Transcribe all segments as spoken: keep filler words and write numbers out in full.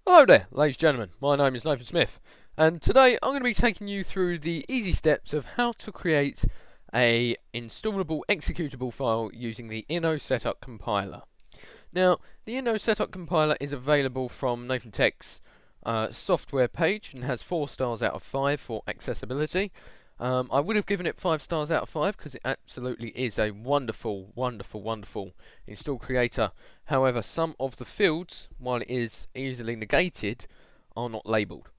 Hello there, ladies and gentlemen. My name is Nathan Smith, and today I'm going to be taking you through the easy steps of how to create a installable executable file using the InnoSetup compiler. Now, the InnoSetup compiler is available from Nathan Tech's uh, software page and has four stars out of five for accessibility. Um, I would have given it five stars out of five because it absolutely is a wonderful, wonderful, wonderful install creator. However, some of the fields, while it is easily negated, are not labelled.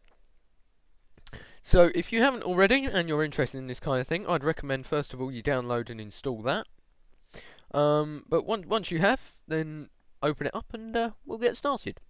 So if you haven't already and you're interested in this kind of thing, I'd recommend first of all you download and install that. Um, but once once you have, then open it up and uh, we'll get started.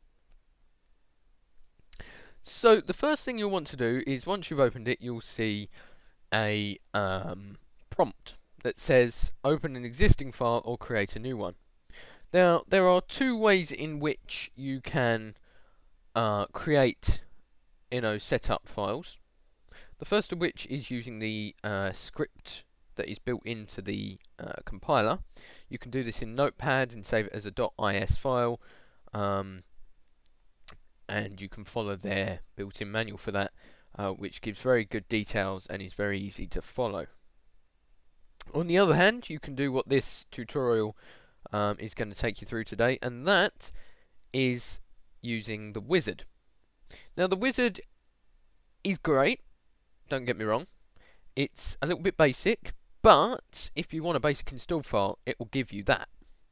So the first thing you'll want to do is once you've opened it, you'll see a um, prompt that says open an existing file or create a new one. Now there are two ways in which you can uh, create InnoSetup files. The first of which is using the uh, script that is built into the uh, compiler. You can do this in Notepad and save it as a .is file. Um, and you can follow their built-in manual for that, uh, which gives very good details and is very easy to follow. On the other hand, you can do what this tutorial um, is going to take you through today, and that is using the wizard. Now the wizard is great, don't get me wrong. It's a little bit basic, but if you want a basic install file, it will give you that.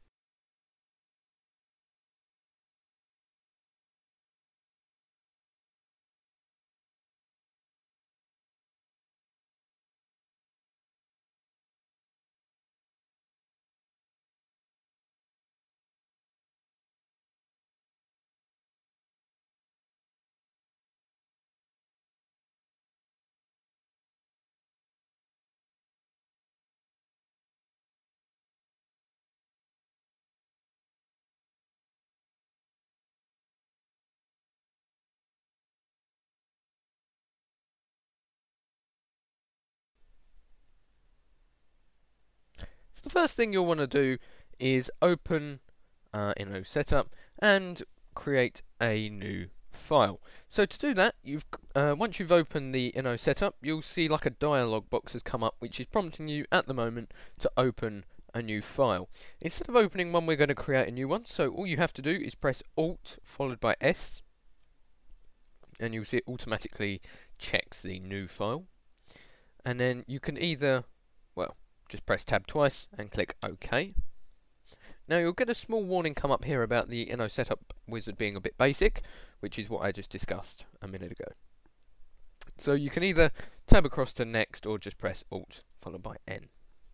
The first thing you'll want to do is open uh, InnoSetup and create a new file. So to do that, you've uh, once you've opened the InnoSetup, you'll see like a dialog box has come up, which is prompting you at the moment to open a new file. Instead of opening one, we're going to create a new one. So all you have to do is press Alt followed by S, and you'll see it automatically checks the new file. And then you can either, well, just press tab twice and click OK. Now you'll get a small warning come up here about the InnoSetup wizard being a bit basic, which is what I just discussed a minute ago. So you can either tab across to next or just press Alt followed by N.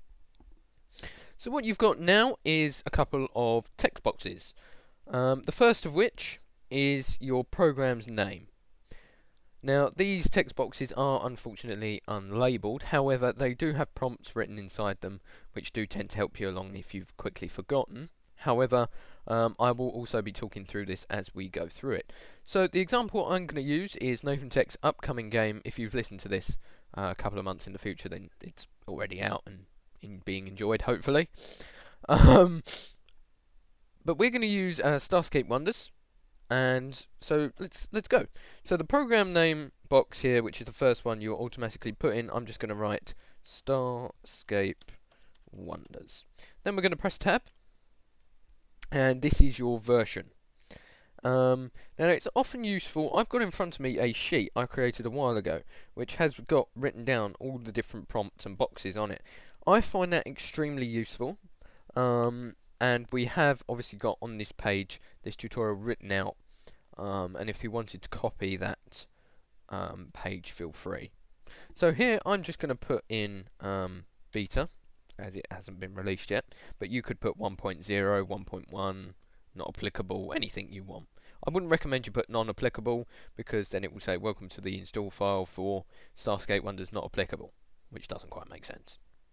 So what you've got now is a couple of text boxes. Um, the first of which is your program's name. Now, these text boxes are unfortunately unlabelled, however, they do have prompts written inside them, which do tend to help you along if you've quickly forgotten. However, um, I will also be talking through this as we go through it. So, the example I'm going to use is Nathan Tech's upcoming game. If you've listened to this uh, a couple of months in the future, then it's already out and in being enjoyed, hopefully. Um, but we're going to use uh, Starscape Wonders. And so let's let's go. So the program name box here, which is the first one you'll automatically put in, I'm just going to write Starscape Wonders. Then we're going to press tab, and this is your version. Um, now it's often useful. I've got in front of me a sheet I created a while ago, which has got written down all the different prompts and boxes on it. I find that extremely useful. Um, And we have obviously got on this page this tutorial written out, um, and if you wanted to copy that um, page, feel free. So here I'm just going to put in um, beta, as it hasn't been released yet, but you could put one point zero, one point one, not applicable, anything you want. I wouldn't recommend you put non-applicable, because then it will say welcome to the install file for Starscape Wonders not applicable, which doesn't quite make sense.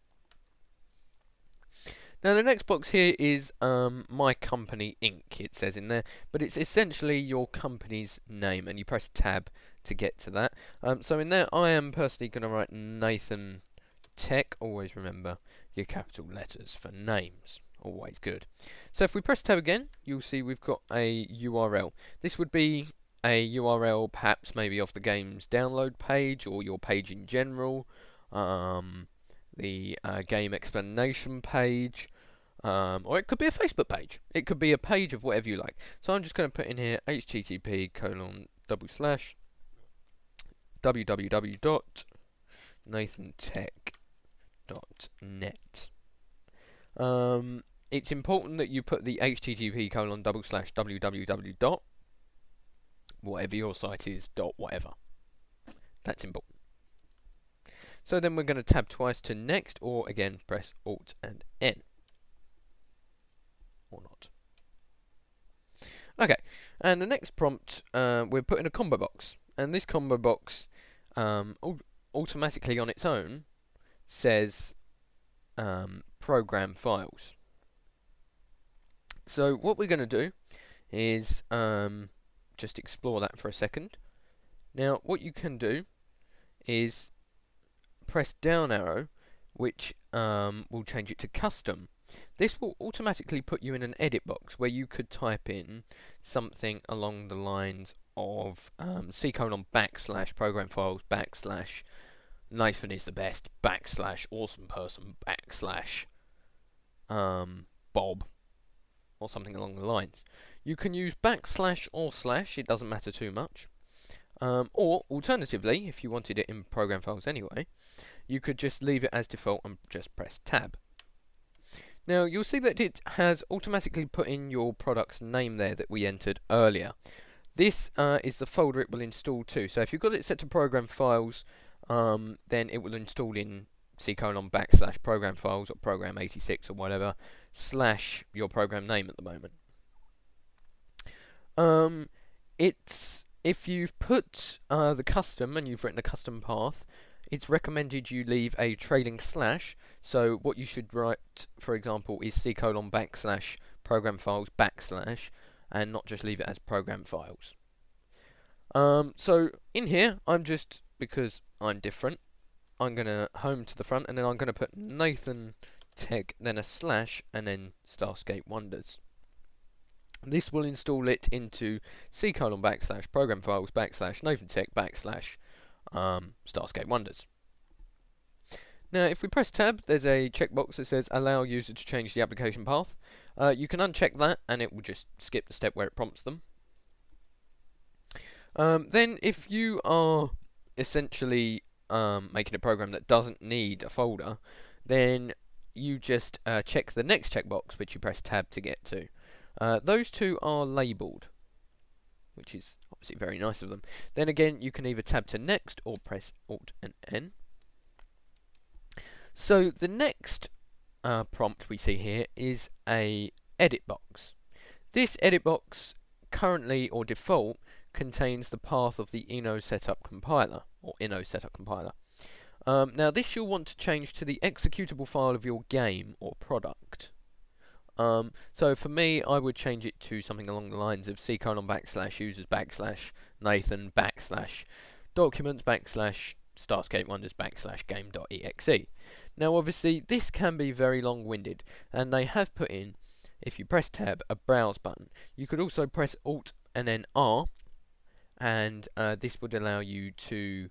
Now the next box here is um, My Company Incorporated, it says in there, but it's essentially your company's name, and you press tab to get to that. Um, so in there I am personally going to write Nathan Tech. Always remember your capital letters for names. always good. So if we press tab again, you'll see we've got a U R L. This would be a U R L perhaps maybe of the game's download page or your page in general, um, the uh, game explanation page, um, or it could be a Facebook page. It could be a page of whatever you like. So I'm just going to put in here http colon double slash www dot nathantech dot net. Um, it's important that you put the http colon double slash www dot whatever your site is dot whatever. That's important. So then we're going to tab twice to next, or again press Alt and N. Or not. Okay, and the next prompt, uh, we're putting a combo box, and this combo box um, au automatically on its own says um, program files. So what we're going to do is um, just explore that for a second. Now what you can do is press down arrow, which um, will change it to custom. This will automatically put you in an edit box where you could type in something along the lines of um, C colon backslash program files backslash Nathan is the best backslash awesome person backslash um, Bob, or something along the lines. You can use backslash or slash, it doesn't matter too much. Um, or alternatively, if you wanted it in program files anyway, you could just leave it as default and just press tab. Now you'll see that it has automatically put in your product's name there that we entered earlier. This uh, is the folder it will install to. So if you've got it set to program files, um, then it will install in C colon backslash program files or program eighty-six or whatever slash your program name at the moment. Um, it's if you've put uh, the custom and you've written a custom path, it's recommended you leave a trailing slash. So what you should write, for example, is C colon backslash program files backslash, and not just leave it as program files. Um, so in here, I'm just, because I'm different, I'm going to home to the front, and then I'm going to put Nathan Tech, then a slash, and then Starscape Wonders. This will install it into C colon backslash program files backslash Nathan Tech backslash um, Starscape Wonders. Now, if we press tab, there's a checkbox that says allow user to change the application path. Uh, you can uncheck that, and it will just skip the step where it prompts them. Um, then, if you are essentially um, making a program that doesn't need a folder, then you just uh, check the next checkbox, which you press tab to get to. Uh, those two are labelled, which is obviously very nice of them. Then again, you can either tab to next or press Alt and N. So the next uh, prompt we see here is a edit box. This edit box currently or default contains the path of the Inno setup compiler or Inno setup compiler. Um, now this you'll want to change to the executable file of your game or product. Um, so for me, I would change it to something along the lines of C colon backslash users backslash Nathan backslash documents backslash Starscape Wonders backslash game.exe. Now obviously this can be very long-winded, and they have put in, if you press tab, a browse button. You could also press Alt and then R, and uh, this would allow you to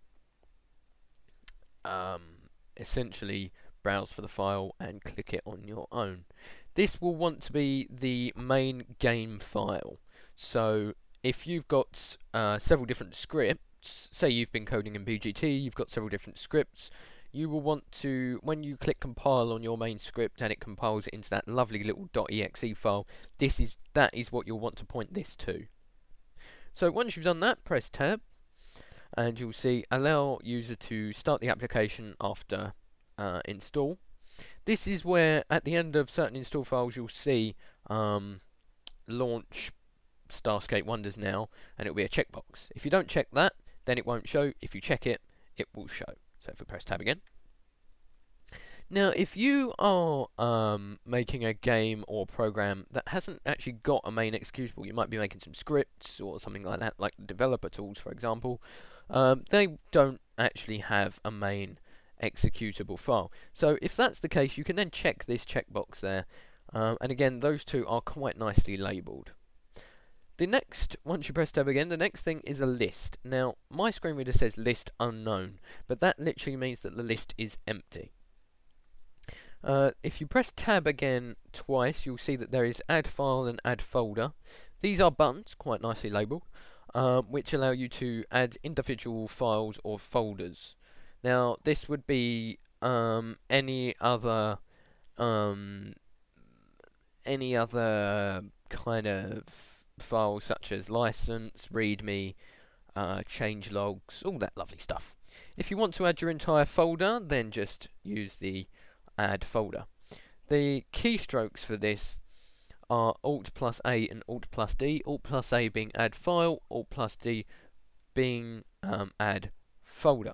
um, essentially browse for the file and click it on your own. This will want to be the main game file. So if you've got uh, several different scripts, say you've been coding in B G T, you've got several different scripts, you will want to, when you click compile on your main script and it compiles it into that lovely little .exe file, this is that is what you'll want to point this to. So once you've done that, press tab, and you'll see allow user to start the application after uh, install. This is where at the end of certain install files you'll see um, launch Starscape Wonders now, and it'll be a checkbox. If you don't check that, then it won't show. If you check it, it will show. So if we press tab again. Now if you are um, making a game or program that hasn't actually got a main executable, you might be making some scripts or something like that, like developer tools for example, um, they don't actually have a main executable file. So if that's the case, you can then check this checkbox there, Um, and again, those two are quite nicely labelled. The next, once you press tab again, the next thing is a list. Now, my screen reader says list unknown, but that literally means that the list is empty. Uh, if you press tab again twice, you'll see that there is add file and add folder. These are buttons, quite nicely labelled, um, which allow you to add individual files or folders. Now, this would be um, any other um, any other kind of files such as license, readme, uh, change logs, all that lovely stuff. If you want to add your entire folder, then just use the add folder. The keystrokes for this are Alt plus A and Alt plus D. Alt plus A being add file, Alt plus D being um, add folder.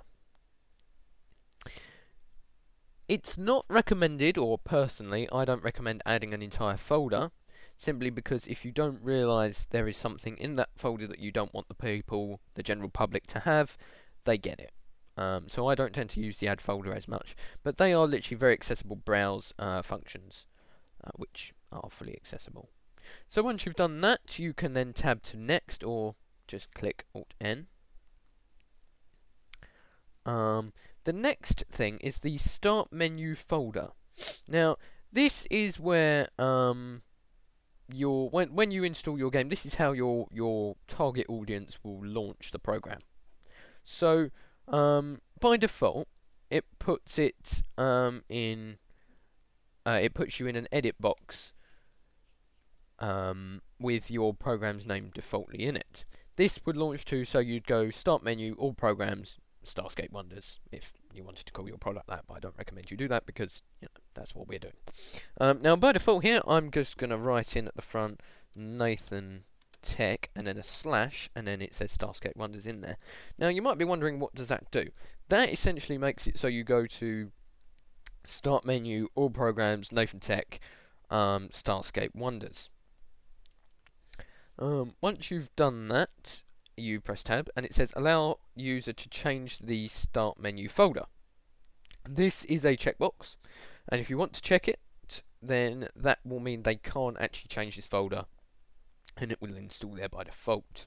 It's not recommended, or personally, I don't recommend adding an entire folder, simply because if you don't realise there is something in that folder that you don't want the people, the general public, to have, they get it. Um, so I don't tend to use the add folder as much, but they are literally very accessible browse uh, functions, uh, which are fully accessible. So once you've done that, you can then tab to next, or just click Alt N. Um, the next thing is the start menu folder. Now, this is where um, your when when you install your game, this is how your your target audience will launch the program. So um, by default, it puts it um, in uh, it puts you in an edit box um, with your program's name defaultly in it. This would launch to, so you'd go start menu, all programs, Starscape Wonders, if you wanted to call your product that, but I don't recommend you do that because you know, that's what we're doing. Um, now, by default here, I'm just going to write in at the front Nathan Tech and then a slash, and then it says Starscape Wonders in there. Now, you might be wondering, what does that do? That essentially makes it so you go to Start Menu, All Programs, Nathan Tech, um, Starscape Wonders. Um, once you've done that, you press tab and it says allow user to change the start menu folder. This is a checkbox, and if you want to check it, then that will mean they can't actually change this folder and it will install there by default.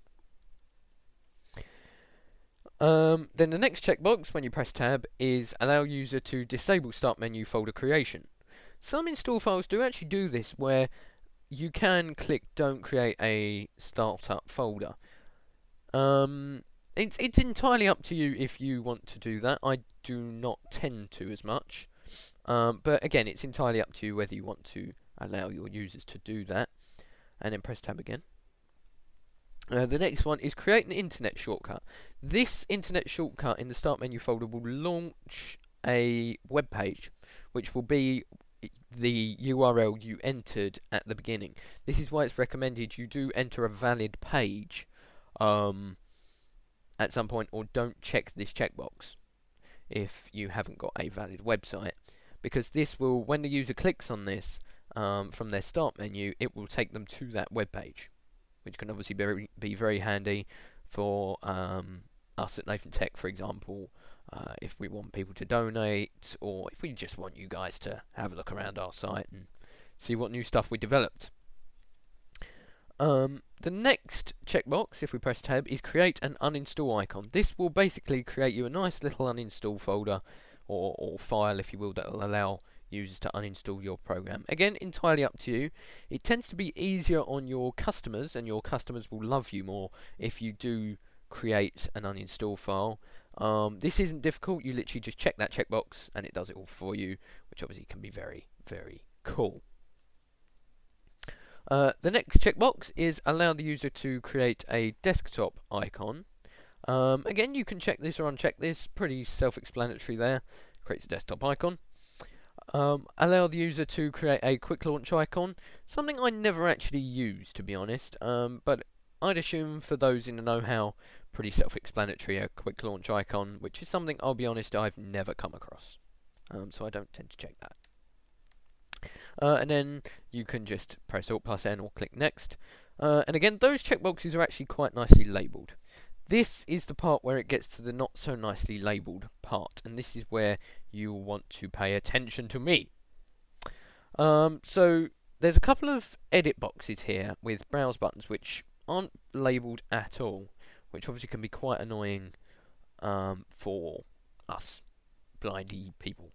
Um, then the next checkbox when you press tab is allow user to disable start menu folder creation. Some install files do actually do this, where you can click don't create a startup folder. Um, it's it's entirely up to you if you want to do that. I do not tend to as much, um, but again, it's entirely up to you whether you want to allow your users to do that. And then press tab again. Uh, the next one is create an internet shortcut. This internet shortcut in the start menu folder will launch a web page, which will be the U R L you entered at the beginning. This is why it's recommended you do enter a valid page um, at some point, or don't check this checkbox if you haven't got a valid website, because this will, when the user clicks on this um, from their start menu, it will take them to that web page, which can obviously be very, be very handy for um, us at Nathan Tech, for example, uh, if we want people to donate, or if we just want you guys to have a look around our site and see what new stuff we developed. Um, the next checkbox, if we press tab, is create an uninstall icon. This will basically create you a nice little uninstall folder, or, or file, if you will, that will allow users to uninstall your program. Again, entirely up to you. It tends to be easier on your customers, and your customers will love you more if you do create an uninstall file. Um, this isn't difficult. You literally just check that checkbox and it does it all for you, which obviously can be very, very cool. Uh, the next checkbox is allow the user to create a desktop icon. Um, again, you can check this or uncheck this. Pretty self-explanatory there. Creates a desktop icon. Um, allow the user to create a quick launch icon. Something I never actually use, to be honest. Um, but I'd assume for those in the know-how, pretty self-explanatory, a quick launch icon, which is something, I'll be honest, I've never come across. Um, so I don't tend to check that. Uh, and then you can just press Alt plus N or click Next. Uh, and again, those checkboxes are actually quite nicely labelled. This is the part where it gets to the not so nicely labelled part, and this is where you want to pay attention to me. Um, so there's a couple of edit boxes here with browse buttons which aren't labelled at all, which obviously can be quite annoying um, for us blindy people.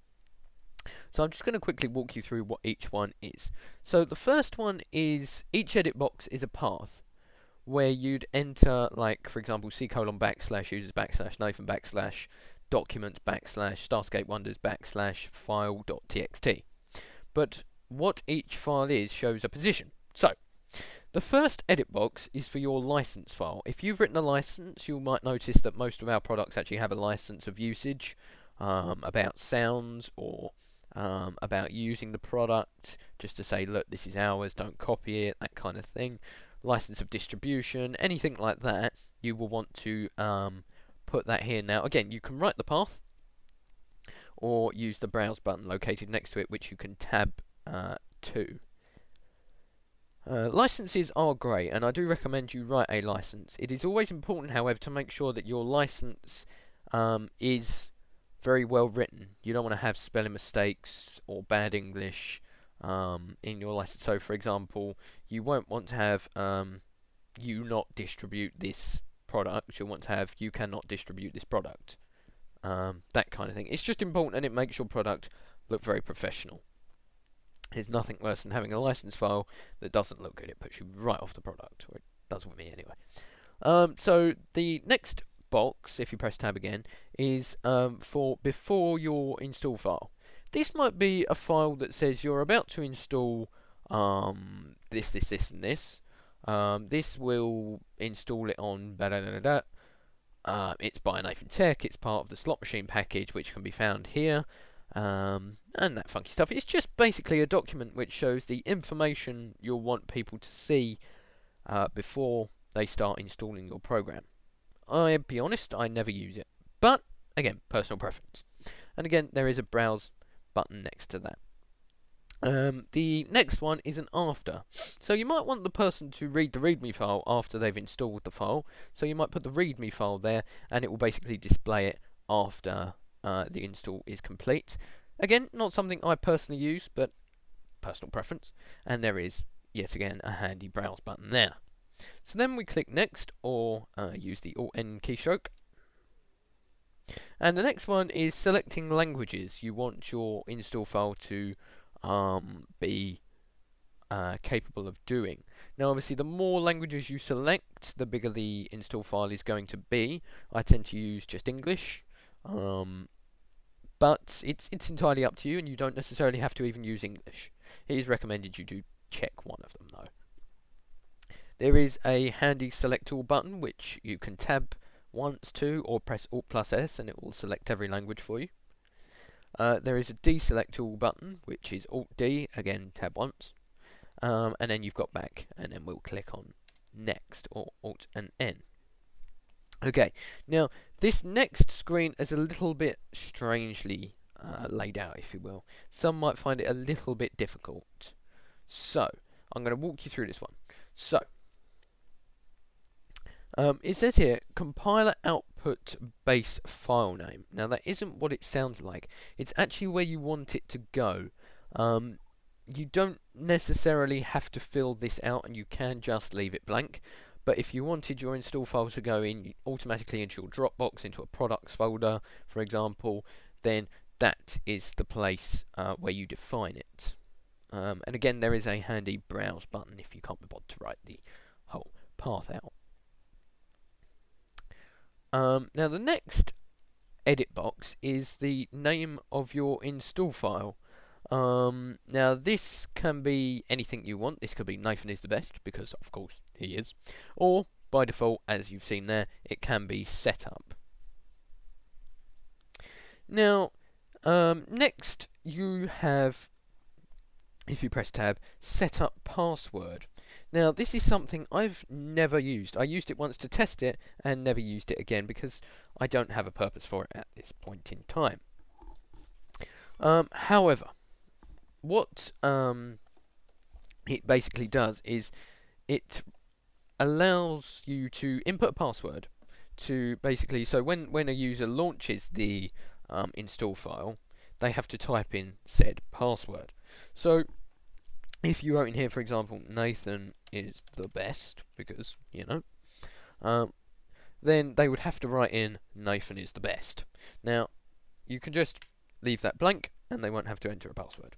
So I'm just going to quickly walk you through what each one is. So the first one is, each edit box is a path where you'd enter, like, for example, C colon backslash users backslash Nathan backslash documents backslash Starscape Wonders backslash file.txt. But what each file is shows a position. So the first edit box is for your license file. If you've written a license, you might notice that most of our products actually have a license of usage, um, about sounds, or um, about using the product, just to say, look, this is ours, don't copy it, that kind of thing. License of distribution, anything like that, you will want to um, put that here. Now, again, you can write the path, or use the browse button located next to it, which you can tab uh, to. Uh, licenses are great, and I do recommend you write a license. It is always important, however, to make sure that your license um, is very well written. You don't want to have spelling mistakes or bad English um, in your license. So, for example, you won't want to have um, you not distribute this product. You'll want to have you cannot distribute this product. Um, that kind of thing. It's just important, and it makes your product look very professional. There's nothing worse than having a license file that doesn't look good. It puts you right off the product, or it does with me anyway. Um, so the next box, if you press tab again, is um, for before your install file. This might be a file that says you're about to install um, this, this, this, and this. Um, this will install it on da da da da. Uh, it's by Nathan Tech. It's part of the slot machine package, which can be found here. Um, and that funky stuff. It's just basically a document which shows the information you'll want people to see uh, before they start installing your program. I'll be honest, I never use it. But, again, personal preference. And again, there is a browse button next to that. Um, the next one is an after. So you might want the person to read the README file after they've installed the file. So you might put the README file there, and it will basically display it after uh, the install is complete. Again, not something I personally use, but personal preference. And there is, yet again, a handy browse button there. So then we click next, or uh, use the Alt-N keystroke. And the next one is selecting languages you want your install file to um, be uh, capable of doing. Now, obviously, the more languages you select, the bigger the install file is going to be. I tend to use just English, um, but it's it's entirely up to you, and you don't necessarily have to even use English. It is recommended you do check one of them, though. There is a handy select all button, which you can tab once to, or press Alt plus S, and it will select every language for you. Uh, there is a deselect all button, which is Alt D, again tab once, um, and then you've got back, and then we'll click on next, or Alt and N. Okay, now this next screen is a little bit strangely uh, laid out, if you will. Some might find it a little bit difficult. So, I'm going to walk you through this one. So, Um, it says here, compiler output base file name. Now that isn't what it sounds like. It's actually where you want it to go. Um, you don't necessarily have to fill this out, and you can just leave it blank. But if you wanted your install file to go in automatically into your Dropbox, into a products folder, for example, then that is the place uh, where you define it. Um, and again, there is a handy browse button if you can't be bothered to write the whole path out. Um, now the next edit box is the name of your install file. Um, now this can be anything you want. This could be Nathan is the best, because of course he is. Or by default, as you've seen there, it can be setup. Now, um, next you have, if you press tab, setup password. Now, this is something I've never used. I used it once to test it and never used it again because I don't have a purpose for it at this point in time. Um, however, what um, it basically does is it allows you to input a password to basically, so when, when a user launches the um, install file, they have to type in said password. So, if you wrote in here, for example, Nathan is the best, because, you know, um, then they would have to write in Nathan is the best. Now, you can just leave that blank, and they won't have to enter a password.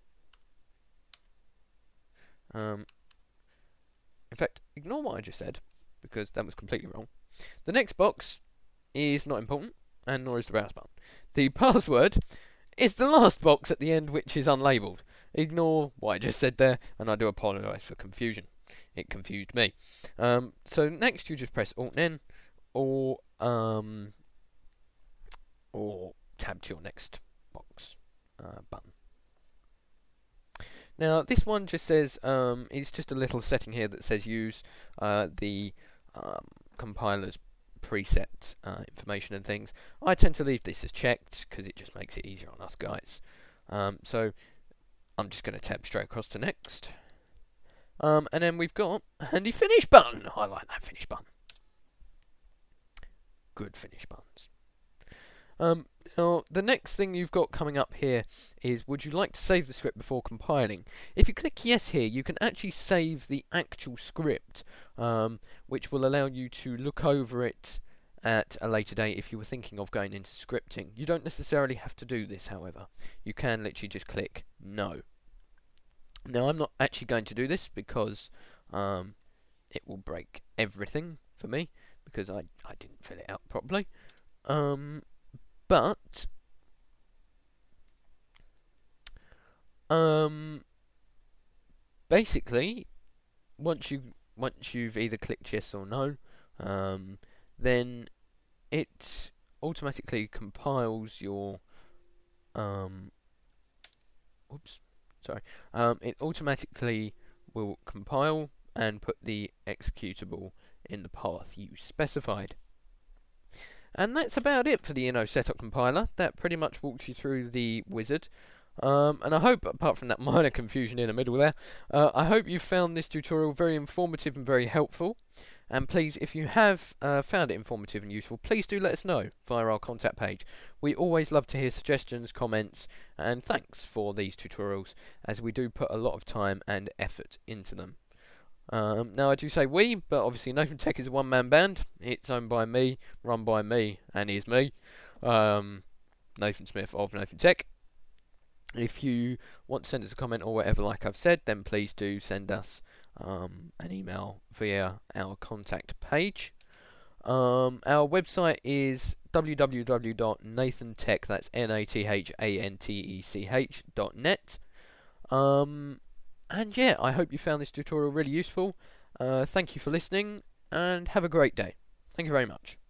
Um, in fact, ignore what I just said, because that was completely wrong. The next box is not important, and nor is the browse button. The password is the last box at the end, which is unlabelled. Ignore what I just said there, and I do apologise for confusion. It confused me. Um, so next, you just press Alt N, or um, or tab to your next box uh, button. Now this one just says um, it's just a little setting here that says use uh, the um, compiler's preset uh, information and things. I tend to leave this as checked because it just makes it easier on us guys. Um, so I'm just going to tab straight across to next. Um, and then we've got a handy finish button. I like that finish button. Good finish buttons. Um, now, the next thing you've got coming up here is, would you like to save the script before compiling? If you click yes here, you can actually save the actual script, um, which will allow you to look over it at a later date if you were thinking of going into scripting. You don't necessarily have to do this, however. You can literally just click no. Now, I'm not actually going to do this because um, it will break everything for me, because I, I didn't fill it out properly. Um, but um, basically, once you once you've either clicked yes or no, um, then it automatically compiles your um, oops, sorry, um, it automatically will compile and put the executable in the path you specified. And that's about it for the Inno Setup Compiler. That pretty much walks you through the wizard. Um, and I hope, apart from that minor confusion in the middle there, uh, I hope you found this tutorial very informative and very helpful. And please, if you have uh, found it informative and useful, please do let us know via our contact page. We always love to hear suggestions, comments, and thanks for these tutorials, as we do put a lot of time and effort into them. Um, now I do say we, but obviously Nathan Tech is a one-man band. It's owned by me, run by me, and is me, um, Nathan Smith of Nathan Tech. If you want to send us a comment or whatever, like I've said, then please do send us um, an email via our contact page. Um, our website is w w w dot nathantech, that's N A T H A N T E C H dot net. Um... And yeah, I hope you found this tutorial really useful. Uh, thank you for listening, and have a great day. Thank you very much.